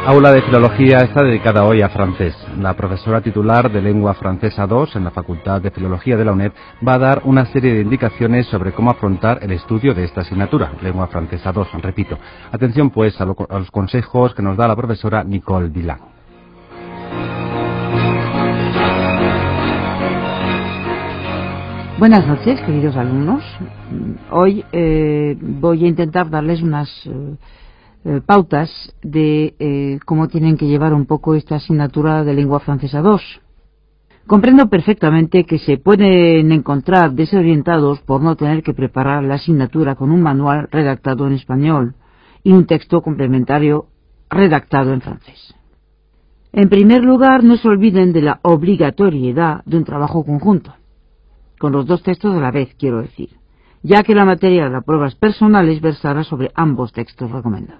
Aula de Filología está dedicada hoy a francés. La profesora titular de Lengua Francesa 2 en la Facultad de Filología de la UNED va a dar una serie de indicaciones sobre cómo afrontar el estudio de esta asignatura, Lengua Francesa 2, repito. Atención pues a los consejos que nos da la profesora Nicole Villain. Buenas noches, queridos alumnos. Hoy voy a intentar darles unas pautas de cómo tienen que llevar un poco esta asignatura de Lengua Francesa 2. Comprendo perfectamente que se pueden encontrar desorientados por no tener que preparar la asignatura con un manual redactado en español y un texto complementario redactado en francés. En primer lugar, no se olviden de la obligatoriedad de un trabajo conjunto, con los dos textos a la vez, quiero decir, ya que la materia de las pruebas personales versará sobre ambos textos recomendados.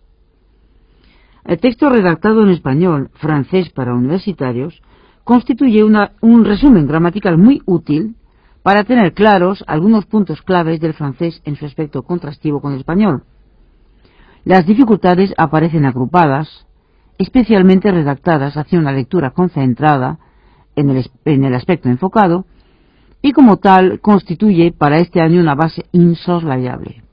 El texto redactado en español, francés para universitarios, constituye un resumen gramatical muy útil para tener claros algunos puntos claves del francés en su aspecto contrastivo con el español. Las dificultades aparecen agrupadas, especialmente redactadas hacia una lectura concentrada en el aspecto enfocado, y como tal constituye para este año una base insoslayable.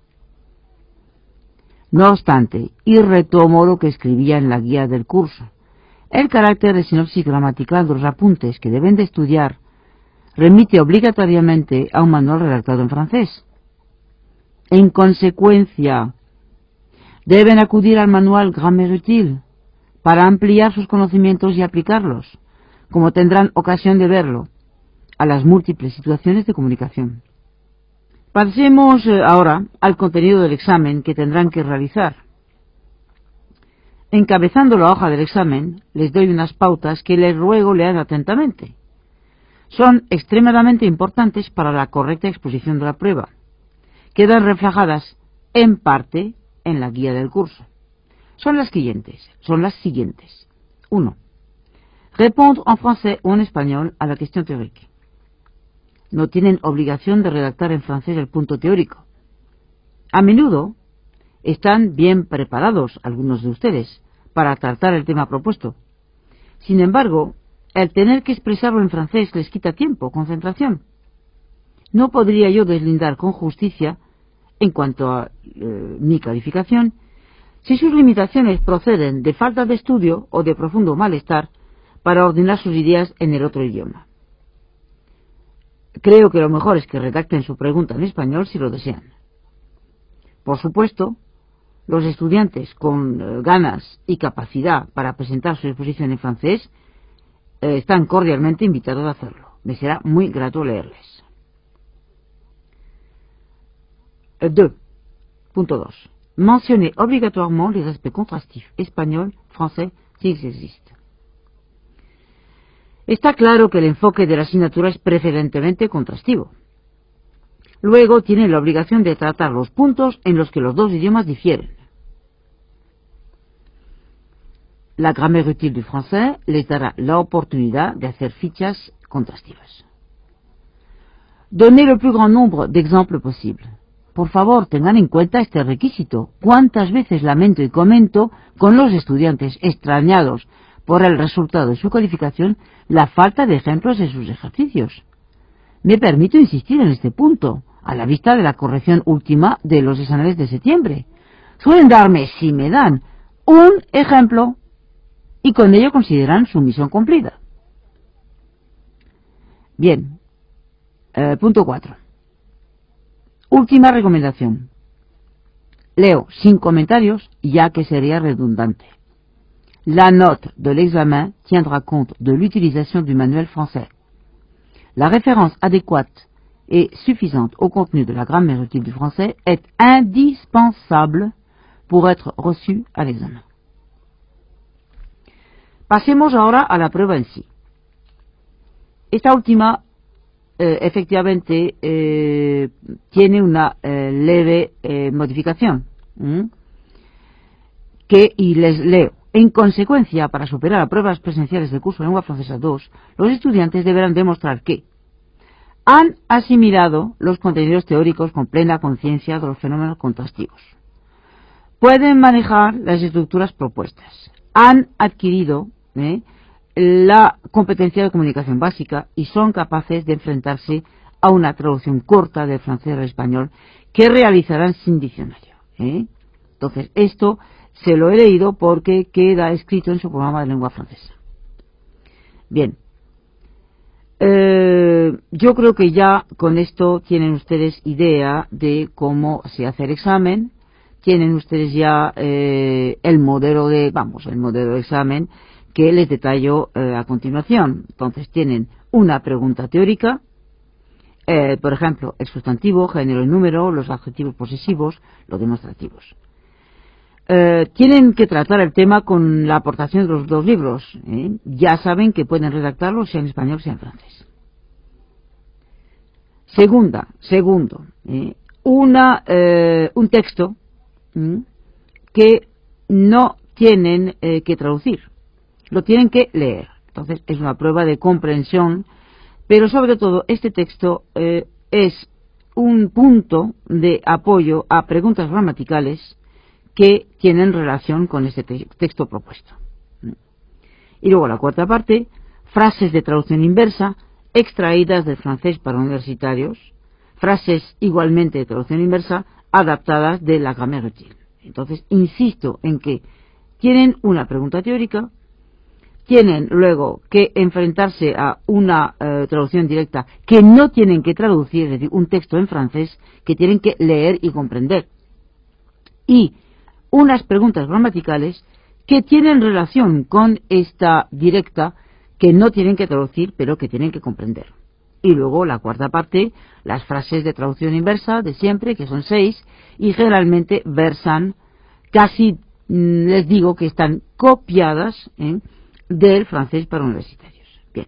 No obstante, y retomo lo que escribía en la guía del curso, el carácter de sinopsis gramatical de los apuntes que deben de estudiar remite obligatoriamente a un manual redactado en francés. En consecuencia, deben acudir al manual Grammaire Utile para ampliar sus conocimientos y aplicarlos, como tendrán ocasión de verlo, a las múltiples situaciones de comunicación. Pasemos ahora al contenido del examen que tendrán que realizar. Encabezando la hoja del examen, les doy unas pautas que les ruego lean atentamente. Son extremadamente importantes para la correcta exposición de la prueba. Quedan reflejadas, en parte, en la guía del curso. Son las siguientes. 1. Répondre en français o en español a la question théorique. No tienen obligación de redactar en francés el punto teórico. A menudo están bien preparados algunos de ustedes para tratar el tema propuesto. Sin embargo, el tener que expresarlo en francés les quita tiempo, concentración. No podría yo deslindar con justicia, en cuanto a mi calificación, si sus limitaciones proceden de falta de estudio o de profundo malestar para ordenar sus ideas en el otro idioma. Creo que lo mejor es que redacten su pregunta en español si lo desean. Por supuesto, los estudiantes con ganas y capacidad para presentar su exposición en francés están cordialmente invitados a hacerlo. Me será muy grato leerles. 2.2. Mentionner obligatoirement les aspects contrastifs espagnol, français, s'ils existent. Está claro que el enfoque de la asignatura es preferentemente contrastivo. Luego tienen la obligación de tratar los puntos en los que los dos idiomas difieren. La Grammaire Utile du français les dará la oportunidad de hacer fichas contrastivas. Donnez le plus grand nombre d'exemples posible. Por favor, tengan en cuenta este requisito. ¿Cuántas veces lamento y comento con los estudiantes extrañados por el resultado de su calificación la falta de ejemplos en sus ejercicios? Me permito insistir en este punto, a la vista de la corrección última de los exámenes de septiembre. Suelen darme, si me dan, un ejemplo y con ello consideran su misión cumplida. Bien. Punto 4. Última recomendación. Leo sin comentarios, ya que sería redundante. La note de l'examen tiendra compte de l'utilisation du manuel français. La référence adéquate et suffisante au contenu de la grammaire utile du français est indispensable pour être reçue à l'examen. Pasemos ahora a la prueba en sí. Esta última, efectivamente, tiene una leve modificación. Y les leo. En consecuencia, para superar a pruebas presenciales del curso de Lengua Francesa 2, los estudiantes deberán demostrar que han asimilado los contenidos teóricos con plena conciencia de los fenómenos contrastivos. Pueden manejar las estructuras propuestas. han adquirido la competencia de comunicación básica y son capaces de enfrentarse a una traducción corta del francés al español que realizarán sin diccionario. Entonces, esto se lo he leído porque queda escrito en su programa de lengua francesa. Bien. Yo creo que ya con esto tienen ustedes idea de cómo se hace el examen. Tienen ustedes ya el modelo de examen que les detallo a continuación. Entonces tienen una pregunta teórica, por ejemplo, el sustantivo, género y número, los adjetivos posesivos, los demostrativos. Tienen que tratar el tema con la aportación de los dos libros. Ya saben que pueden redactarlo sea en español sea en francés. Segundo, un texto que no tienen que traducir, lo tienen que leer. Entonces es una prueba de comprensión, pero sobre todo este texto es un punto de apoyo a preguntas gramaticales que tienen relación con este texto propuesto. Y luego la cuarta parte, frases de traducción inversa extraídas del francés para universitarios, frases igualmente de traducción inversa adaptadas de la Grammaire Utile. Entonces, insisto en que tienen una pregunta teórica, tienen luego que enfrentarse a una traducción directa que no tienen que traducir, es decir, un texto en francés que tienen que leer y comprender, y unas preguntas gramaticales que tienen relación con esta directa que no tienen que traducir pero que tienen que comprender. Y luego la cuarta parte, las frases de traducción inversa de siempre, que son 6, y generalmente versan, casi les digo que están copiadas del francés para universitarios. Bien.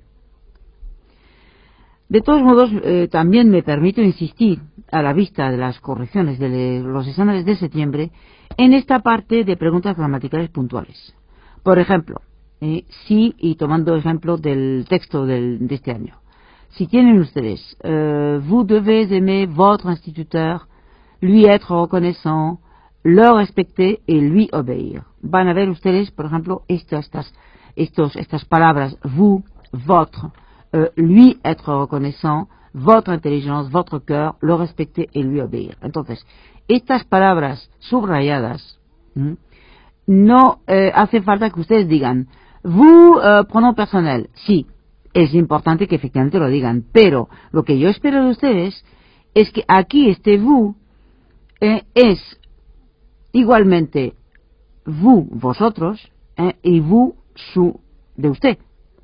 De todos modos, también me permito insistir, a la vista de las correcciones de los exámenes de septiembre, en esta parte de preguntas gramaticales puntuales. Por ejemplo, si, y tomando ejemplo del texto de este año, si tienen ustedes, vous devez aimer votre instituteur, lui être reconnaissant, le respecter et lui obéir. Van a ver ustedes, por ejemplo, estas palabras, vous, votre, lui être reconnaissant, votre intelligence, votre cœur, le respecter et lui obéir. Entonces, estas palabras subrayadas, no hace falta que ustedes digan, vous, pronom personnel, sí, es importante que efectivamente lo digan, pero lo que yo espero de ustedes es que aquí este vous es igualmente vous, vosotros, y vous, su, de usted.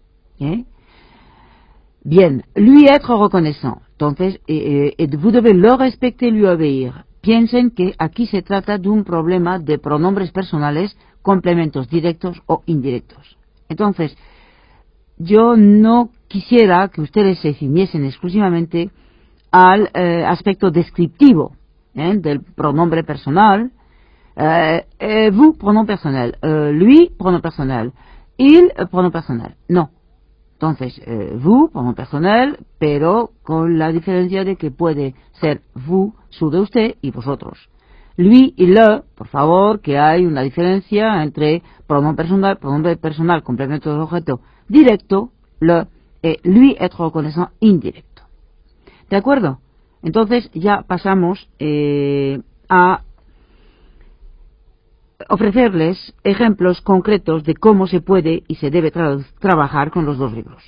Bien, lui être reconnaissant. Entonces, vous devez le respecter, lui obéir. Piensen que aquí se trata de un problema de pronombres personales, complementos directos o indirectos. Entonces, yo no quisiera que ustedes se ciñesen exclusivamente al aspecto descriptivo del pronombre personal. Vous, pronom personnel. Lui, pronom personnel. Il, pronom personnel. No. Entonces, vous, pronom personnel, pero con la diferencia de que puede ser vous, su de usted, y vosotros. Lui y le, por favor, que hay una diferencia entre pronombre personal, complemento del objeto directo, le, lui être reconnaissant indirecto. ¿De acuerdo? Entonces ya pasamos a ofrecerles ejemplos concretos de cómo se puede y se debe trabajar con los dos libros.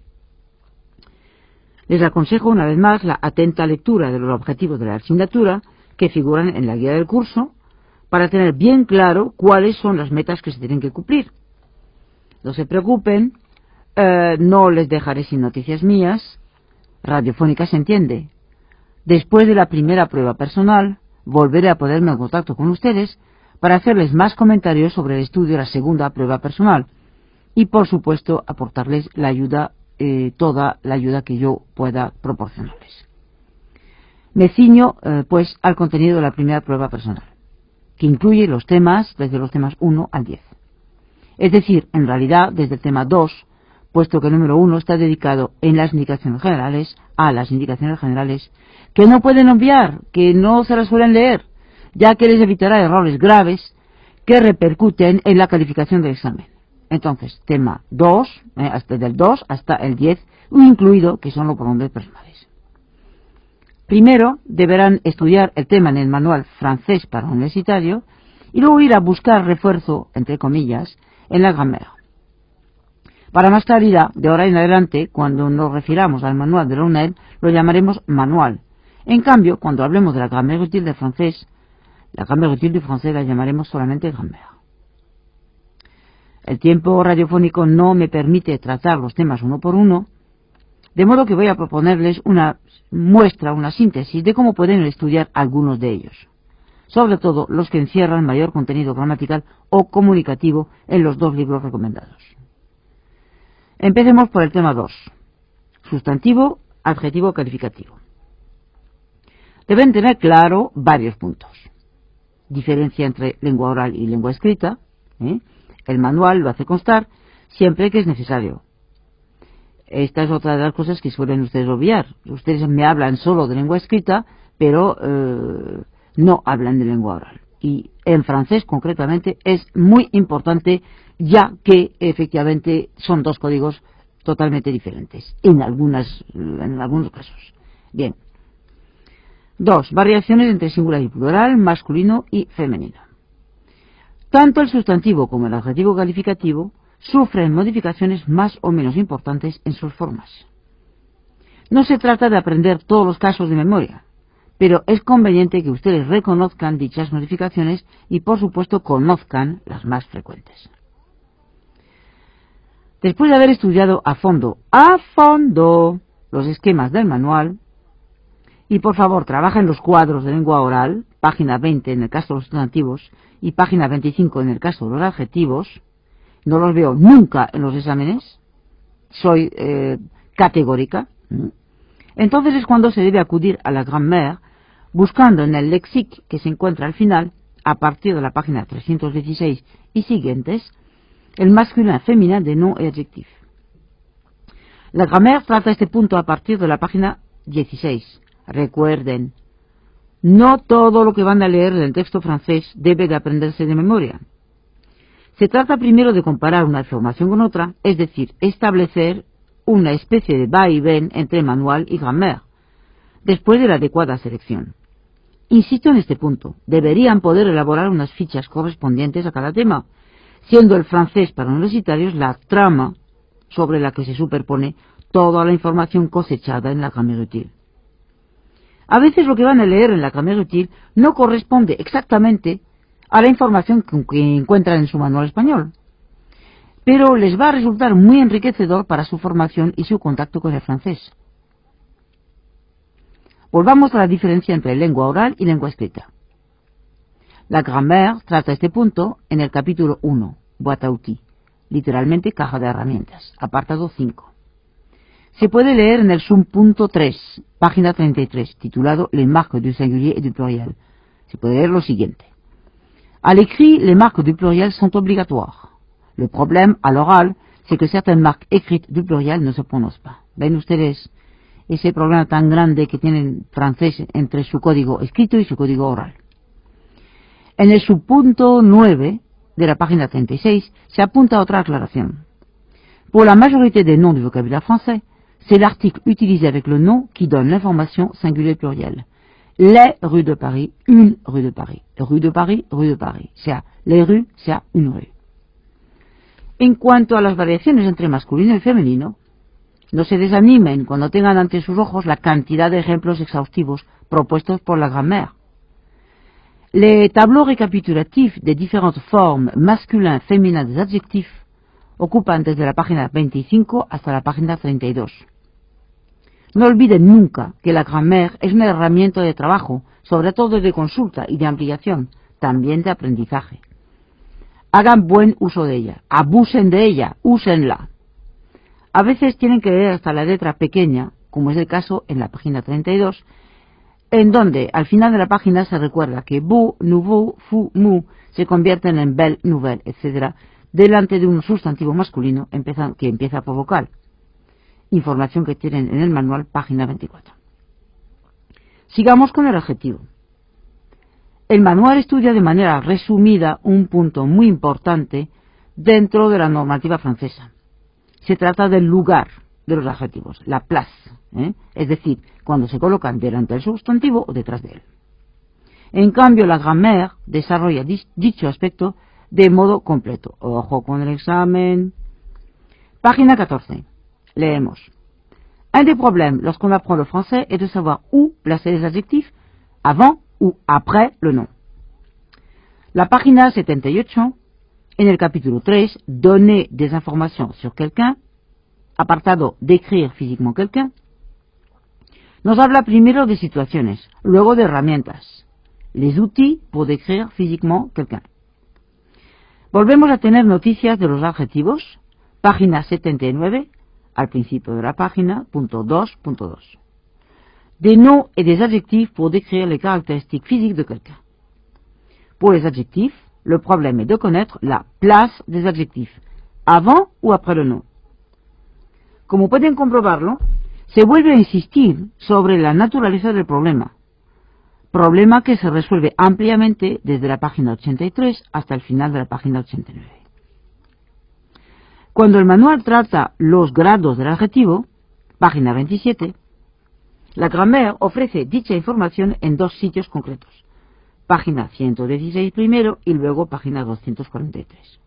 Les aconsejo una vez más la atenta lectura de los objetivos de la asignatura que figuran en la guía del curso para tener bien claro cuáles son las metas que se tienen que cumplir. No se preocupen, no les dejaré sin noticias mías, radiofónicas se entiende. Después de la primera prueba personal, volveré a ponerme en contacto con ustedes para hacerles más comentarios sobre el estudio de la segunda prueba personal y, por supuesto, aportarles la ayuda, toda la ayuda que yo pueda proporcionarles. Me ciño, pues, al contenido de la primera prueba personal, que incluye los temas, desde los temas 1 al 10. Es decir, en realidad, desde el tema 2, puesto que el número 1 está dedicado en las indicaciones generales, a las indicaciones generales, que no pueden obviar, que no se las suelen leer, ya que les evitará errores graves que repercuten en la calificación del examen. Entonces, tema 2, hasta del 2 hasta el 10, incluido, que son los pronombres personales. Primero, deberán estudiar el tema en el manual francés para universitario y luego ir a buscar refuerzo, entre comillas, en la grammaire. Para más claridad, de ahora en adelante, cuando nos refiramos al manual de la UNED, lo llamaremos manual. En cambio, cuando hablemos de la grammaire utile de francés, la grammaire utile du francés la llamaremos solamente grammaire. El tiempo radiofónico no me permite tratar los temas uno por uno, de modo que voy a proponerles una muestra, una síntesis de cómo pueden estudiar algunos de ellos, sobre todo los que encierran mayor contenido gramatical o comunicativo en los dos libros recomendados. Empecemos por el tema 2, sustantivo, adjetivo, calificativo. Deben tener claro varios puntos. Diferencia entre lengua oral y lengua escrita. El manual lo hace constar siempre que es necesario. Esta es otra de las cosas que suelen ustedes obviar. Ustedes me hablan solo de lengua escrita, pero no hablan de lengua oral. Y en francés, concretamente, es muy importante, ya que efectivamente son dos códigos totalmente diferentes, en algunos casos. Bien. 2. Variaciones entre singular y plural, masculino y femenino. Tanto el sustantivo como el adjetivo calificativo sufren modificaciones más o menos importantes en sus formas. No se trata de aprender todos los casos de memoria, pero es conveniente que ustedes reconozcan dichas modificaciones y, por supuesto, conozcan las más frecuentes. Después de haber estudiado a fondo los esquemas del manual, y por favor trabajen los cuadros de lengua oral, página 20 en el caso de los sustantivos y página 25 en el caso de los adjetivos, no los veo nunca en los exámenes, soy categórica, entonces es cuando se debe acudir a la grammaire, buscando en el léxique que se encuentra al final, a partir de la página 316 y siguientes, el masculin féminin de nom et adjectif. La grammaire trata este punto a partir de la página 16. Recuerden, no todo lo que van a leer en el texto francés debe de aprenderse de memoria. Se trata primero de comparar una información con otra, es decir, establecer una especie de va y ven entre manual y grammaire, después de la adecuada selección. Insisto en este punto, deberían poder elaborar unas fichas correspondientes a cada tema, siendo el francés para universitarios la trama sobre la que se superpone toda la información cosechada en la grammaire utile. A veces lo que van a leer en la grammaire utile no corresponde exactamente a la información que encuentran en su manual español, pero les va a resultar muy enriquecedor para su formación y su contacto con el francés. Volvamos a la diferencia entre lengua oral y lengua escrita. La grammaire trata este punto en el capítulo 1, boîte à outils, literalmente caja de herramientas, apartado 5. Se puede leer en el subpunto 3, página 33, titulado Les marques du singulier et du pluriel. Se puede leer lo siguiente. À l'écrit, les marques du pluriel sont obligatoires. Le problème, à l'oral, c'est que certaines marques écrites du pluriel ne se prononcent pas. ¿Ven ustedes ese problema tan grande que tiene el francés entre su código escrito y su código oral? En el subpunto 9 de la página 36 se apunta otra aclaración. Pour la majorité des noms du vocabulaire français, c'est l'article utilisé avec le nom qui donne l'information singulier pluriel. Les rues de Paris, une rue de Paris. Rue de Paris, rue de Paris. Sea les rues, sea une rue. En cuanto a las variaciones entre masculino y femenino, no se desanimen cuando tengan ante sus ojos la cantidad de ejemplos exhaustivos propuestos por la grammaire. Les tableaux récapitulatifs des différentes formes masculin, féminin des adjectifs ocupan desde la página 25 hasta la página 32. No olviden nunca que la grammaire es una herramienta de trabajo, sobre todo de consulta y de ampliación, también de aprendizaje. Hagan buen uso de ella, abusen de ella, úsenla. A veces tienen que leer hasta la letra pequeña, como es el caso en la página 32, en donde al final de la página se recuerda que beau, nouveau, fou, mou se convierten en belle, nouvelle, etc., delante de un sustantivo masculino que empieza por vocal. Información que tienen en el manual, página 24. Sigamos con el adjetivo. El manual estudia de manera resumida un punto muy importante dentro de la normativa francesa. Se trata del lugar de los adjetivos, la place, es decir, cuando se colocan delante del sustantivo o detrás de él. En cambio, la grammaire desarrolla dicho aspecto de modo completo. Ojo con el examen. Página 14. Leemos. Un des problèmes lorsqu'on apprend le français est de savoir où placer les adjectifs, avant ou après le nom. La página 78, en el capítulo 3, donner des informations sur quelqu'un, apartado décrire físicamente quelqu'un, nos habla primero de situaciones, luego de herramientas, les outils pour décrire physiquement quelqu'un. Volvemos a tener noticias de los adjetivos, página 79, al principio de la página, punto 2.2. Des noms et des adjectifs pour décrire les caractéristiques physiques de quelqu'un. Pour les adjectifs, le problème est de connaître la place des adjectifs, avant ou après le nom. Como pueden comprobarlo, se vuelve a insistir sobre la naturaleza del problema que se resuelve ampliamente desde la página 83 hasta el final de la página 89. Cuando el manual trata los grados del adjetivo, página 27, la grammaire ofrece dicha información en dos sitios concretos, página 116 primero y luego página 243.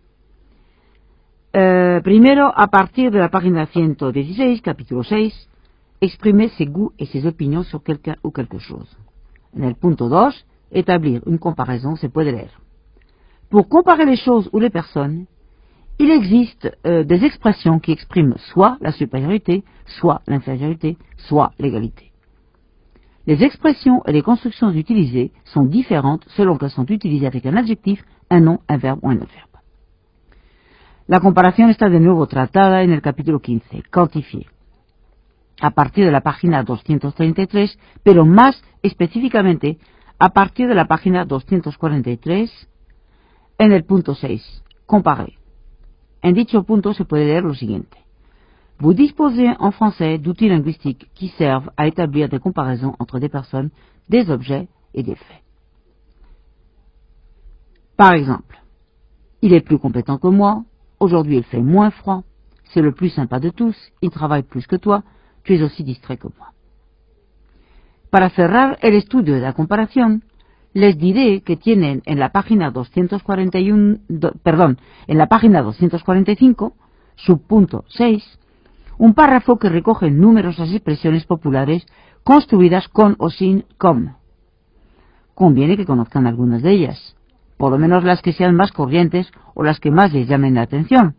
Primero, a partir de la página 116, capítulo 6, exprimer ses goûts et ses opinions sur quelqu'un ou quelque chose. En el punto 2, établir une comparaison, se puede leer. Pour comparer les choses ou les personnes, il existe des expressions qui expriment soit la supériorité, soit l'infériorité, soit l'égalité. Les expressions et les constructions utilisées sont différentes selon qu'elles sont utilisées avec un adjectif, un nom, un verbe ou un autre verbe. La comparación está de nuevo tratada en el capítulo 15, quantifier, a partir de la página 233, pero más específicamente a partir de la página 243, en el punto 6, comparer. En dicho punto se puede leer lo siguiente. Vous disposez en français d'outils linguistiques qui servent à établir des comparaisons entre des personnes, des objets et des faits. Par exemple, il est plus compétent que moi, aujourd'hui il fait moins froid, c'est le plus sympa de tous, il travaille plus que toi, tu es aussi distrait que moi. Para cerrar el estudio de la comparación, les diré que tienen en la página 245, subpunto 6, un párrafo que recoge numerosas expresiones populares construidas con o sin comme. Conviene que conozcan algunas de ellas, por lo menos las que sean más corrientes o las que más les llamen la atención.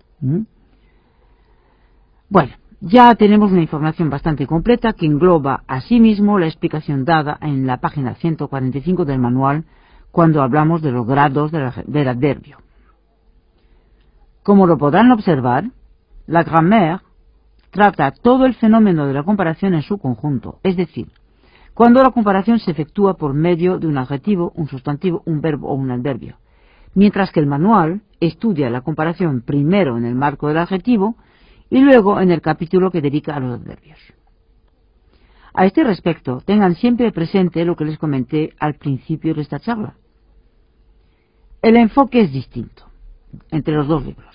Bueno, ya tenemos una información bastante completa que engloba asimismo la explicación dada en la página 145 del manual cuando hablamos de los grados del adverbio. Como lo podrán observar, la grammaire trata todo el fenómeno de la comparación en su conjunto, es decir, cuando la comparación se efectúa por medio de un adjetivo, un sustantivo, un verbo o un adverbio, mientras que el manual estudia la comparación primero en el marco del adjetivo y luego en el capítulo que dedica a los adverbios. A este respecto, tengan siempre presente lo que les comenté al principio de esta charla. El enfoque es distinto entre los dos libros.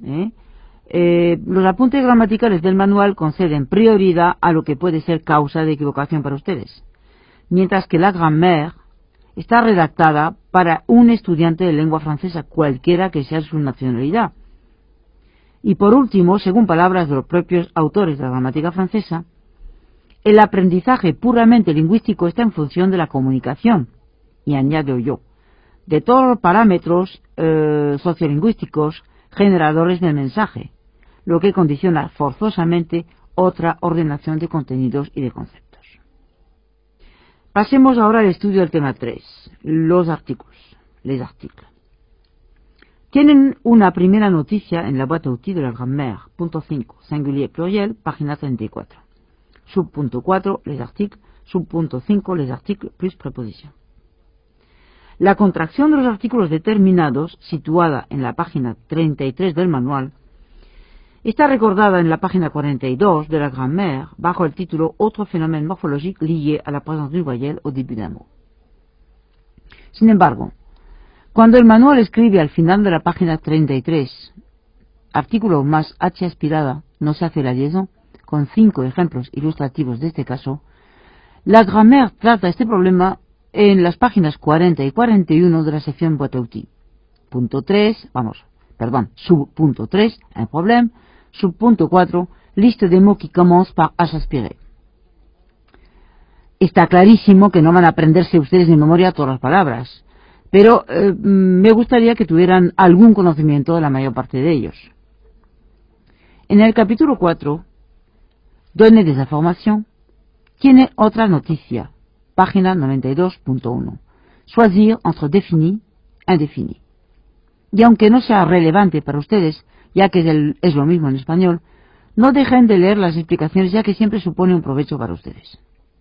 Los apuntes gramaticales del manual conceden prioridad a lo que puede ser causa de equivocación para ustedes, mientras que la grammaire está redactada para un estudiante de lengua francesa, cualquiera que sea su nacionalidad. Y por último, según palabras de los propios autores de la gramática francesa, el aprendizaje puramente lingüístico está en función de la comunicación, y añado yo, de todos los parámetros sociolingüísticos generadores del mensaje, lo que condiciona forzosamente otra ordenación de contenidos y de conceptos. Pasemos ahora al estudio del tema 3, los artículos, les articles. Tienen una primera noticia en la boîte à outils de la grammaire, punto 5, singulier pluriel, página 34. Subpunto 4, les articles, subpunto 5, les articles plus preposición. La contracción de los artículos determinados, situada en la página 33 del manual, está recordada en la página 42 de la grammaire bajo el título Autre phénomène morphologique lié à la présence d'une voyelle au début d'un mot. Sin embargo, cuando el manual escribe al final de la página 33, artículo más H aspirada, no se hace la liaison, con 5 ejemplos ilustrativos de este caso, la grammaire trata este problema en las páginas 40 y 41 de la sección boîte à outils. Subpunto 3, un problème. Subpunto 4, liste de mots qui commence par H aspiré. Está clarísimo que no van a aprenderse ustedes de memoria todas las palabras, pero me gustaría que tuvieran algún conocimiento de la mayor parte de ellos. En el capítulo 4, Donner des informations, tiene otra noticia, página 92.1. Choisir entre défini e indéfini. Y aunque no sea relevante para ustedes, ya que es lo mismo en español, no dejen de leer las explicaciones, ya que siempre supone un provecho para ustedes.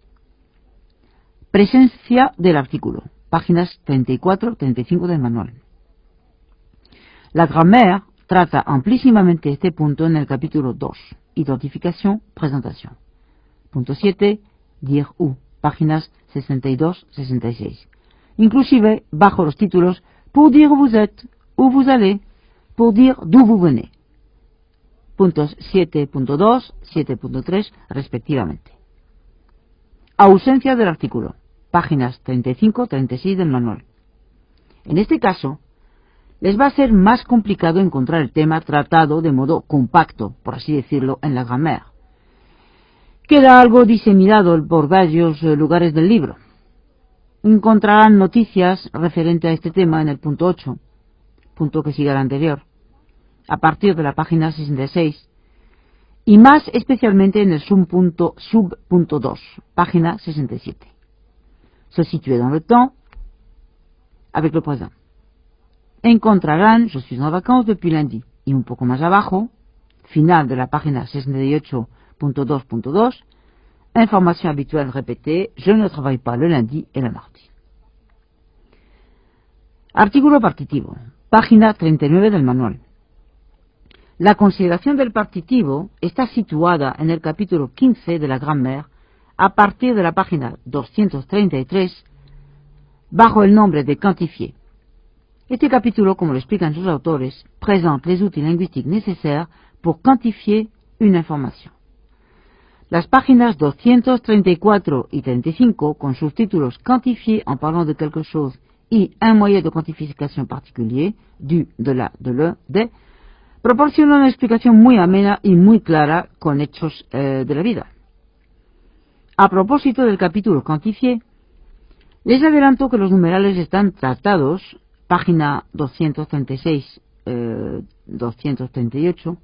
Presencia del artículo, páginas 34-35 del manual. La grammaire trata amplísimamente este punto en el capítulo 2, identificación, presentación. Punto 7, dire où, páginas 62-66. Inclusive bajo los títulos pour dire où vous êtes, où vous allez, pour dire d'où vous venez. Puntos 7.2, 7.3 respectivamente. Ausencia del artículo, páginas 35-36 del manual. En este caso, les va a ser más complicado encontrar el tema tratado de modo compacto, por así decirlo, en la grammaire. Queda algo diseminado por varios lugares del libro. Encontrarán noticias referente a este tema en el punto 8, punto que sigue al anterior, a partir de la página 66, y más especialmente en el subpunto 2, página 67. Se situe dans le temps, avec le présent. Encontrarán Je suis en vacances depuis lundi, y un poco más abajo, final de la página 68.2.2, information habituelle répétée, je ne travaille pas le lundi et le mardi. Artículo partitivo, página 39 del manual. La consideración del partitivo está situada en el capítulo 15 de la grammaire, a partir de la página 233, bajo el nombre de quantifier. Este capítulo, como lo explican sus autores, présente les outils linguistiques nécessaires pour quantifier une information. Las páginas 234 y 35, con sus títulos Quantifier en parlant de quelque chose y un moyen de quantification particulier, du, de la, de le, de, proporcionan una explicación muy amena y muy clara con hechos de la vida. A propósito del capítulo Quantifier, les adelanto que los numerales están tratados, página 236-238,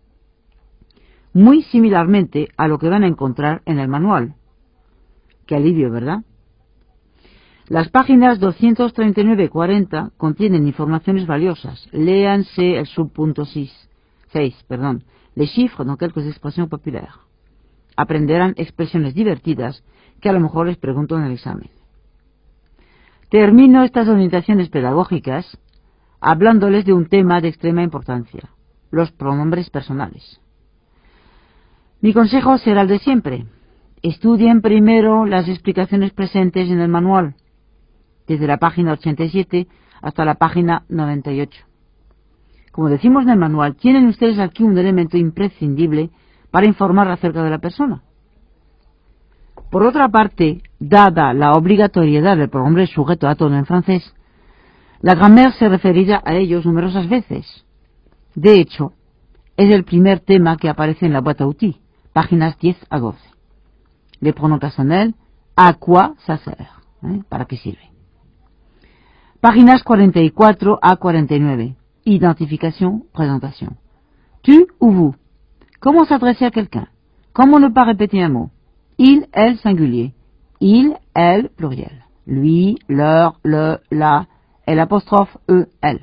muy similarmente a lo que van a encontrar en el manual. Qué alivio, ¿verdad? Las páginas 239 y 40 contienen informaciones valiosas. Léanse el subpunto 6, les chiffres dans quelques expressions populaires. Aprenderán expresiones divertidas que a lo mejor les pregunto en el examen. Termino estas orientaciones pedagógicas hablándoles de un tema de extrema importancia, los pronombres personales. Mi consejo será el de siempre. Estudien primero las explicaciones presentes en el manual, desde la página 87 hasta la página 98. Como decimos en el manual, tienen ustedes aquí un elemento imprescindible para informar acerca de la persona. Por otra parte, dada la obligatoriedad del pronombre sujeto a tono en francés, la grammaire se referirá a ellos numerosas veces. De hecho, es el primer tema que aparece en la boîte à outils, páginas 10 a 12. Le pronom personnel, à quoi ça sert, ¿para qué sirve? Páginas 44 a 49. Identification, présentation. Tu ou vous. Comment s'adresser à quelqu'un? Comment ne pas répéter un mot? Il, elle, singulier. Il, elle, pluriel. Lui, leur, le, la, el apóstrofe, elle.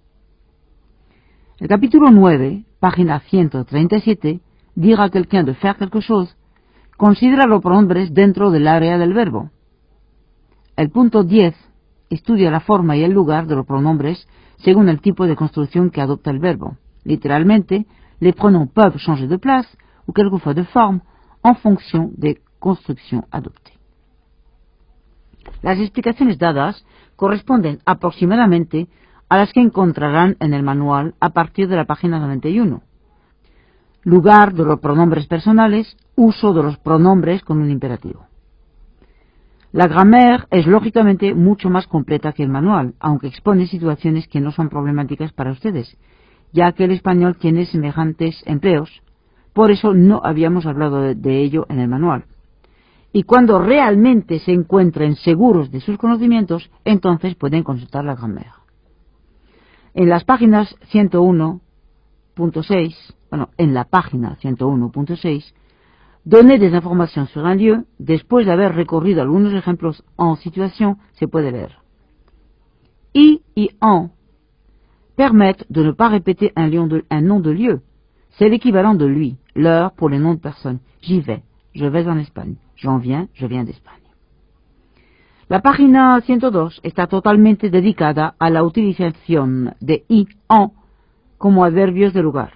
El capítulo 9, página 137, dire a quelqu'un de faire quelque chose, considera los pronombres dentro del área del verbo. El punto 10 estudia la forma y el lugar de los pronombres según el tipo de construcción que adopta el verbo. Literalmente, les pronoms peuvent changer de place ou quelquefois de forme en fonction des constructions adoptées. Las explicaciones dadas corresponden aproximadamente a las que encontrarán en el manual a partir de la página 91. Lugar de los pronombres personales, uso de los pronombres con un imperativo. La grammaire es lógicamente mucho más completa que el manual, aunque expone situaciones que no son problemáticas para ustedes, ya que el español tiene semejantes empleos, por eso no habíamos hablado de ello en el manual. Y cuando realmente se encuentren seguros de sus conocimientos, entonces pueden consultar la grammaire. En las páginas 101.6, en la página 101.6, donner des informations sur un lieu, después de haber recorrido algunos ejemplos en situación, se puede leer. Y en permettent de ne pas répéter un nom de lieu. C'est l'équivalent de lui, l'heure pour les noms de personnes. J'y vais, je vais en Espagne. J'en viens, je viens d'Espagne. La página 102 está totalmente dedicada a la utilización de y, en, como adverbios de lugar.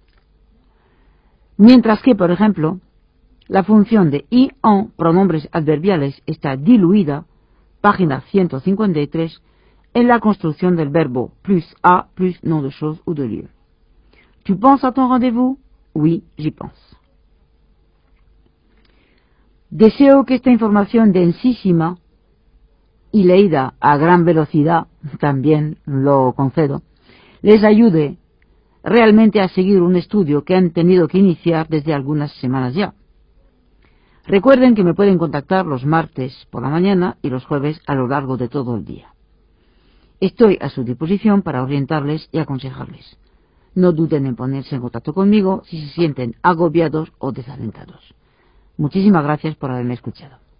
Mientras que, por ejemplo, la función de y, en, pronombres adverbiales, está diluida, página 153, en la construcción del verbo plus a plus nom de chose ou de lieu. Tu penses à ton rendez-vous? Oui, j'y pense. Deseo que esta información densísima y leída a gran velocidad, también lo concedo, les ayude realmente a seguir un estudio que han tenido que iniciar desde algunas semanas ya. Recuerden que me pueden contactar los martes por la mañana y los jueves a lo largo de todo el día. Estoy a su disposición para orientarles y aconsejarles. No duden en ponerse en contacto conmigo si se sienten agobiados o desalentados. Muchísimas gracias por haberme escuchado.